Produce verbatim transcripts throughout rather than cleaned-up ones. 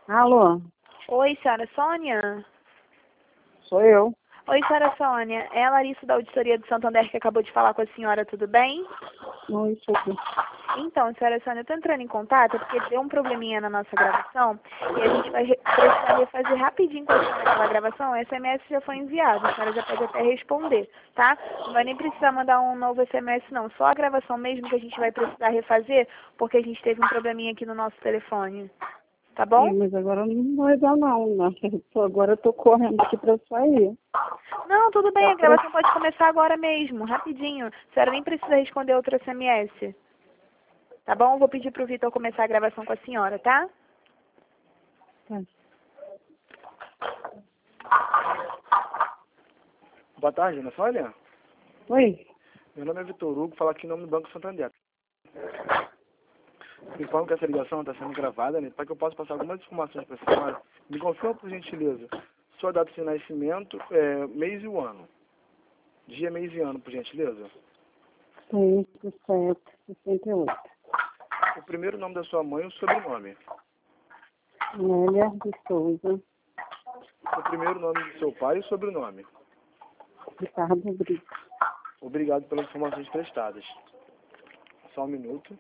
Alô, Oi, senhora Sônia? sou eu. Oi, senhora Sônia. É a Larissa da Auditoria do Santander que acabou de falar com a senhora, tudo bem? Oi, sou eu. Então, senhora Sônia, eu tô entrando em contato porque deu um probleminha na nossa gravação e a gente vai re- precisar refazer rapidinho com a senhora aquela gravação. O S M S já foi enviado, a senhora já pode até responder, tá? Não vai nem precisar mandar um novo S M S não, só a gravação mesmo que a gente vai precisar refazer porque a gente teve um probleminha aqui no nosso telefone, tá bom? Sim, mas agora não vai dar não. Nossa, eu tô- agora eu tô correndo aqui pra sair. Não, tudo bem, Tá a pra... gravação pode começar agora mesmo, rapidinho. A senhora nem precisa responder outro S M S. Tá bom? Vou pedir pro Vitor começar a gravação com a senhora, tá? tá. Boa tarde, Ana Sônia. Oi, Meu nome é Vitor Hugo, falo aqui em nome do Banco Santander. Informo que essa ligação está sendo gravada, né, para que eu possa passar algumas informações para a senhora. Me confirma, por gentileza, sua data de nascimento, é, mês e o ano. Dia, mês e ano, por gentileza. seis, sete, sessenta e oito. O primeiro nome da sua mãe e o sobrenome. Nélia de Souza, O primeiro nome do seu pai e o sobrenome. Ricardo Brito. Obrigado pelas informações prestadas. Só um minuto.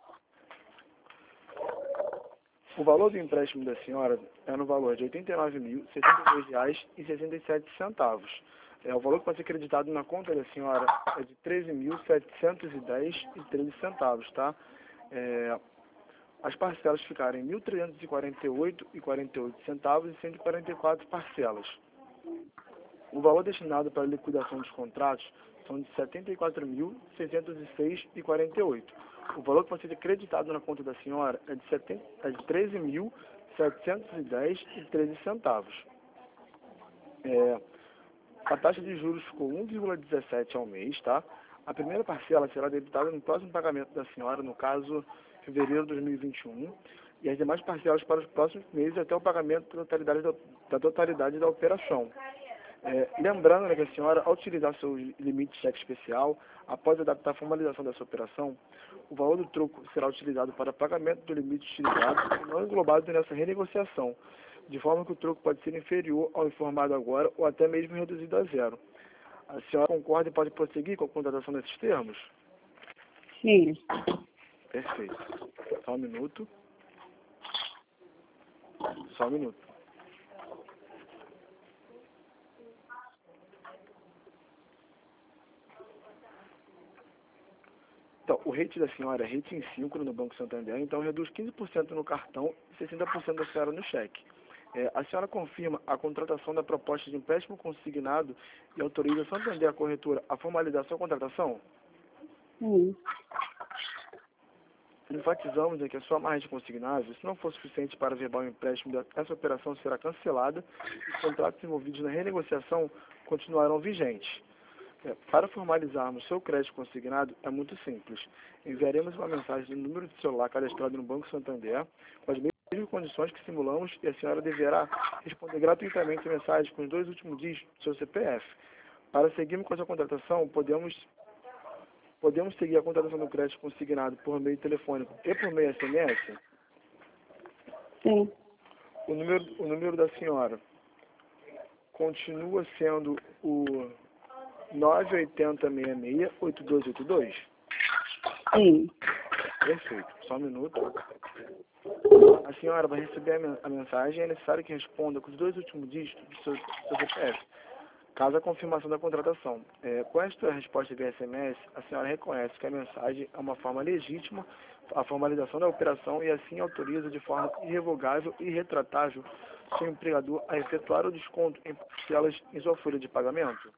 O valor do empréstimo da senhora é no valor de oitenta e nove mil, sessenta e dois reais e sessenta e sete centavos. É, o valor que pode ser acreditado na conta da senhora é de treze mil, setecentos e dez e treze centavos, tá? É, as parcelas ficarem mil trezentos e quarenta e oito e quarenta e oito centavos e cento e quarenta e quatro parcelas. O valor destinado para a liquidação dos contratos são de setenta e quatro mil, seiscentos e seis e quarenta e oito. O valor que pode ser acreditado na conta da senhora é de, setenta, é de treze mil, setecentos e dez e treze centavos. É, a taxa de juros ficou um vírgula dezessete ao mês, tá? A primeira parcela será debitada no próximo pagamento da senhora, no caso, fevereiro de dois mil e vinte e um, e as demais parcelas para os próximos meses até o pagamento da totalidade da, da, totalidade da operação. É, lembrando, né, que a senhora, ao utilizar seu limite de cheque especial, após adaptar a formalização dessa operação, o valor do troco será utilizado para pagamento do limite utilizado e não englobado nessa renegociação, de forma que o troco pode ser inferior ao informado agora ou até mesmo reduzido a zero. A senhora concorda e pode prosseguir com a contratação desses termos? Sim, Perfeito. Só um minuto. Só um minuto. Então, o rate da senhora é rating cinco no Banco Santander, então reduz quinze por cento no cartão e sessenta por cento da senhora no cheque. É, a senhora confirma a contratação da proposta de empréstimo consignado e autoriza a Santander, a corretora, a formalizar sua contratação? sim, Enfatizamos em que a sua margem consignável, se não for suficiente para verbal empréstimo, essa operação será cancelada e os contratos envolvidos na renegociação continuarão vigentes. É, para formalizarmos seu crédito consignado, é muito simples. Enviaremos uma mensagem no número de celular cadastrado no Banco Santander, com as mesmas condições que simulamos, e a senhora deverá responder gratuitamente a mensagem com os dois últimos dígitos do seu C P F. Para seguirmos com a sua contratação, podemos, podemos seguir a contratação do crédito consignado por meio telefônico e por meio S M S? sim, O número, o número da senhora continua sendo o nove oito zero seis seis oito dois oito dois? sim. Perfeito. Só um minuto. A senhora vai receber a, men a mensagem e é necessário que responda com os dois últimos dígitos do seu, do seu C P F, caso a confirmação da contratação. É, com esta resposta via S M S, a senhora reconhece que a mensagem é uma forma legítima, a formalização da operação, e assim autoriza de forma irrevogável e irretratável seu empregador a efetuar o desconto em parcelas em sua folha de pagamento?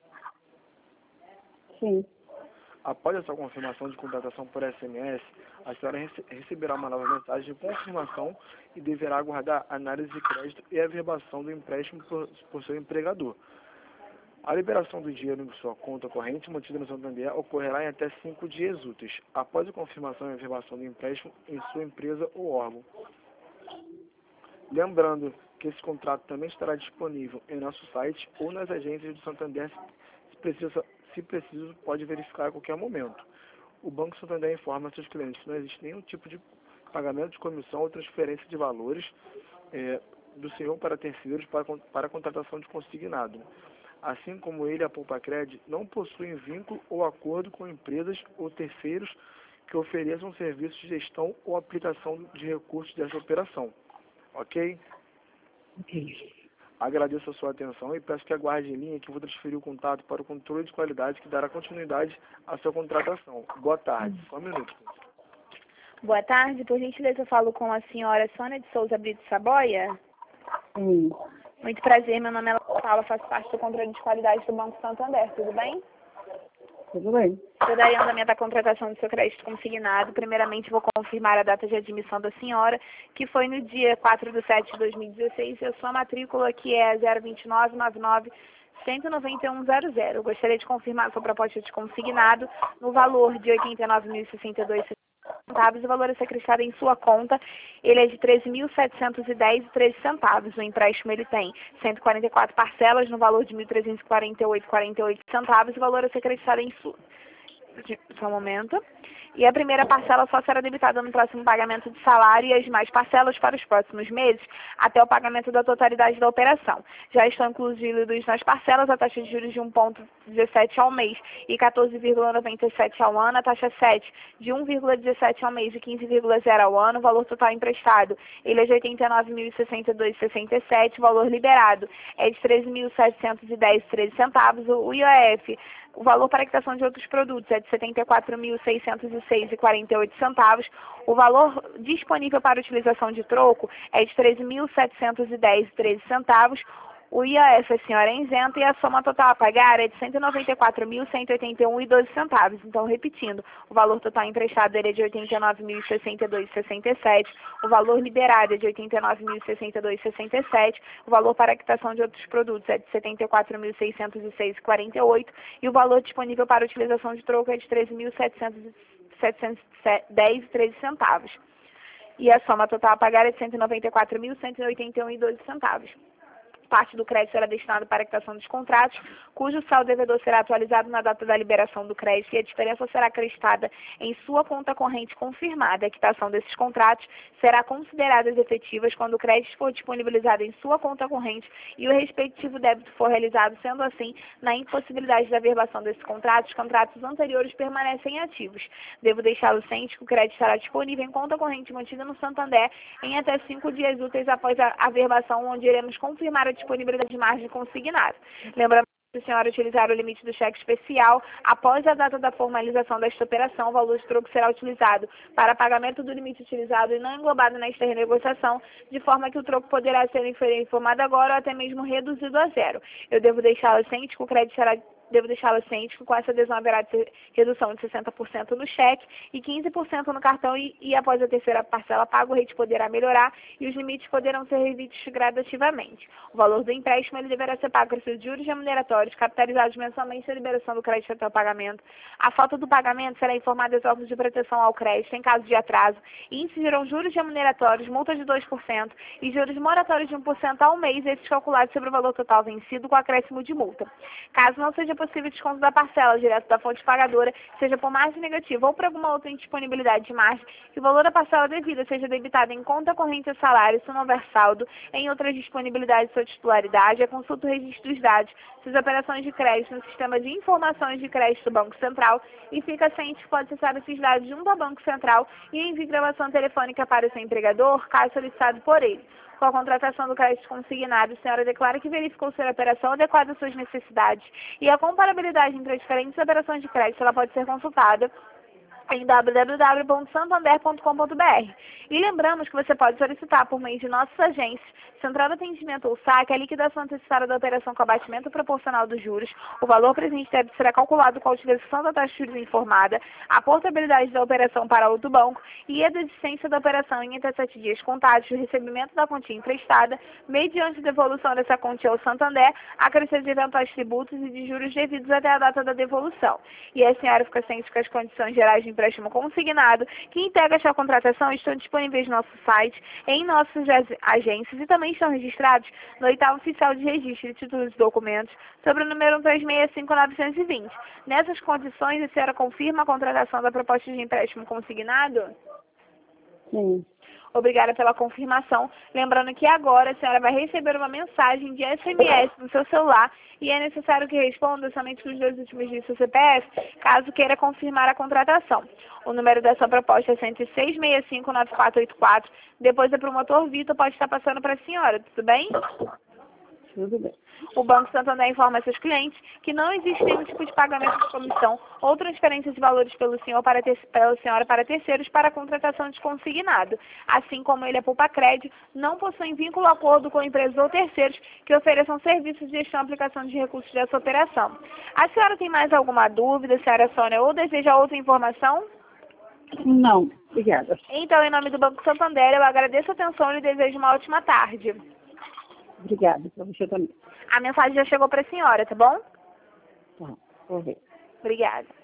Sim, Após essa confirmação de contratação por S M S, a senhora rece receberá uma nova mensagem de confirmação e deverá aguardar a análise de crédito e a averbação do empréstimo por, por seu empregador. A liberação do dinheiro em sua conta corrente mantida no Santander ocorrerá em até cinco dias úteis, após a confirmação e averbação do empréstimo em sua empresa ou órgão. Lembrando que esse contrato também estará disponível em nosso site ou nas agências do Santander, se precisa, se preciso, pode verificar a qualquer momento. O Banco Santander informa a seus clientes que não existe nenhum tipo de pagamento de comissão ou transferência de valores é, do senhor para terceiros para, para a contratação de consignado. Assim como ele, a Poupa-Cred não possuem vínculo ou acordo com empresas ou terceiros que ofereçam serviços de gestão ou aplicação de recursos dessa operação. Ok? Ok. Agradeço a sua atenção e peço que aguarde em linha que eu vou transferir o contato para o controle de qualidade que dará continuidade à sua contratação. Boa tarde. Só um minuto. Boa tarde, por gentileza eu falo com a senhora Sônia de Souza Brito Saboia. Sim. Muito prazer, meu nome é Paula, faço parte do controle de qualidade do Banco Santander, tudo bem? Tudo bem. Eu darei andamento à contratação do seu crédito consignado. Primeiramente, vou confirmar a data de admissão da senhora, que foi no dia quatro de setembro de dois mil e dezesseis, e a sua matrícula, que é zero dois nove nove nove um nove um zero zero. Eu gostaria de confirmar a sua proposta de consignado no valor de oitenta e nove mil e sessenta e dois centavos. O valor a ser acrescido em sua conta, ele é de treze mil setecentos e dez reais e treze centavos. O empréstimo ele tem cento e quarenta e quatro parcelas no valor de mil trezentos e quarenta e oito reais e quarenta e oito centavos. O valor a ser acrescido em sua... Só um momento. E a primeira parcela só será debitada no próximo pagamento de salário e as demais parcelas para os próximos meses, até o pagamento da totalidade da operação. Já estão incluídos nas parcelas a taxa de juros de um vírgula dezessete ao mês e quatorze vírgula noventa e sete ao ano, a taxa sete de um vírgula dezessete ao mês e quinze vírgula zero ao ano, o valor total emprestado, ele é de oitenta e nove mil e sessenta e dois reais e sessenta e sete, o valor liberado é de treze mil setecentos e dez reais e treze centavos, o I O F, o valor para a quitação de outros produtos é de setenta e quatro mil seiscentos e seis reais e quarenta e oito centavos. O valor disponível para utilização de troco é de treze mil setecentos e dez reais e treze centavos. O I O F, a senhora é isenta e a soma total a pagar é de cento e noventa e quatro mil cento e oitenta e um reais e doze centavos. Então, repetindo, o valor total emprestado ele é de oitenta e nove mil e sessenta e dois reais e sessenta e sete, o valor liberado é de oitenta e nove mil e sessenta e dois reais e sessenta e sete, o valor para a quitação de outros produtos é de setenta e quatro mil seiscentos e seis reais e quarenta e oito e o valor disponível para utilização de troco é de treze mil setecentos e dez reais e treze centavos. E a soma total a pagar é de cento e noventa e quatro mil cento e oitenta e um reais e doze centavos. Parte do crédito será destinado para a quitação dos contratos, cujo saldo devedor será atualizado na data da liberação do crédito e a diferença será acreditada em sua conta corrente confirmada. A quitação desses contratos será considerada efetivas quando o crédito for disponibilizado em sua conta corrente e o respectivo débito for realizado, sendo assim, na impossibilidade da averbação desses contratos, os contratos anteriores permanecem ativos. Devo deixá-lo ciente que o crédito estará disponível em conta corrente mantida no Santander em até cinco dias úteis após a averbação, onde iremos confirmar a disponibilidade de margem consignada. Lembrando que se a senhora utilizar o limite do cheque especial, após a data da formalização desta operação, o valor de troco será utilizado para pagamento do limite utilizado e não englobado nesta renegociação, de forma que o troco poderá ser informado agora ou até mesmo reduzido a zero. Eu devo deixá-la ciente que o crédito será Devo deixá-la ciente que com essa adesão haverá redução de sessenta por cento no cheque e quinze por cento no cartão e, e após a terceira parcela paga, o rate poderá melhorar e os limites poderão ser revistos gradativamente. O valor do empréstimo ele deverá ser pago por seus juros remuneratórios, capitalizados mensalmente a liberação do crédito até o pagamento. A falta do pagamento será informada aos órgãos de proteção ao crédito em caso de atraso e incidirão juros remuneratórios, multas de dois por cento e juros moratórios de um por cento ao mês, esses calculados sobre o valor total vencido com acréscimo de multa. Caso não seja possível desconto da parcela direto da fonte pagadora, seja por margem negativa ou por alguma outra indisponibilidade de margem, que o valor da parcela devida seja debitado em conta corrente a salário, se não houver saldo, em outras disponibilidades de sua titularidade, a consulta o registro dos dados, suas operações de crédito no sistema de informações de crédito do Banco Central e fica ciente que pode acessar esses dados junto ao Banco Central e envie gravação telefônica para o seu empregador, caso solicitado por ele. Com a contratação do crédito consignado, a senhora declara que verificou ser a operação adequada às suas necessidades e a comparabilidade entre as diferentes operações de crédito ela pode ser consultada em w w w ponto santander ponto com ponto b r. E lembramos que você pode solicitar por meio de nossas agências, Central de Atendimento ou saque, a liquidação antecipada da operação com abatimento proporcional dos juros, o valor presente débito será calculado com a utilização da taxa de juros informada, a portabilidade da operação para outro banco e a desistência da operação em até sete dias contados do recebimento da quantia emprestada, mediante devolução dessa quantia ao Santander, acrescido de eventuais tributos e de juros devidos até a data da devolução. E a senhora fica ciente que as condições gerais de empréstimo consignado que integra esta contratação estão disponíveis no nosso site, em nossas agências e também estão registrados no oitavo oficial de registro de títulos e documentos sobre o número três seis cinco nove dois zero. Nessas condições, a senhora confirma a contratação da proposta de empréstimo consignado? Sim. Obrigada pela confirmação. Lembrando que agora a senhora vai receber uma mensagem de S M S no seu celular e é necessário que responda somente com os dois últimos dígitos do seu C P F, caso queira confirmar a contratação. O número da sua proposta é cento e seis, sessenta e cinco, nove quatro oito quatro. Depois a promotor Vitor pode estar passando para a senhora, tudo bem? Tudo bem. O Banco Santander informa a seus clientes que não existe nenhum tipo de pagamento de comissão ou transferência de valores pelo senhor para ter, pela senhora para terceiros para a contratação de consignado. Assim como ele é poupa crédito, não possui vínculo ou acordo com empresas ou terceiros que ofereçam serviços de gestão e aplicação de recursos dessa operação. A senhora tem mais alguma dúvida, senhora Sônia, ou deseja outra informação? Não, obrigada. Então, em nome do Banco Santander, eu agradeço a atenção e lhe desejo uma ótima tarde. Obrigada, para você também. A mensagem já chegou para a senhora, tá bom? Tá, vou ver. Obrigada.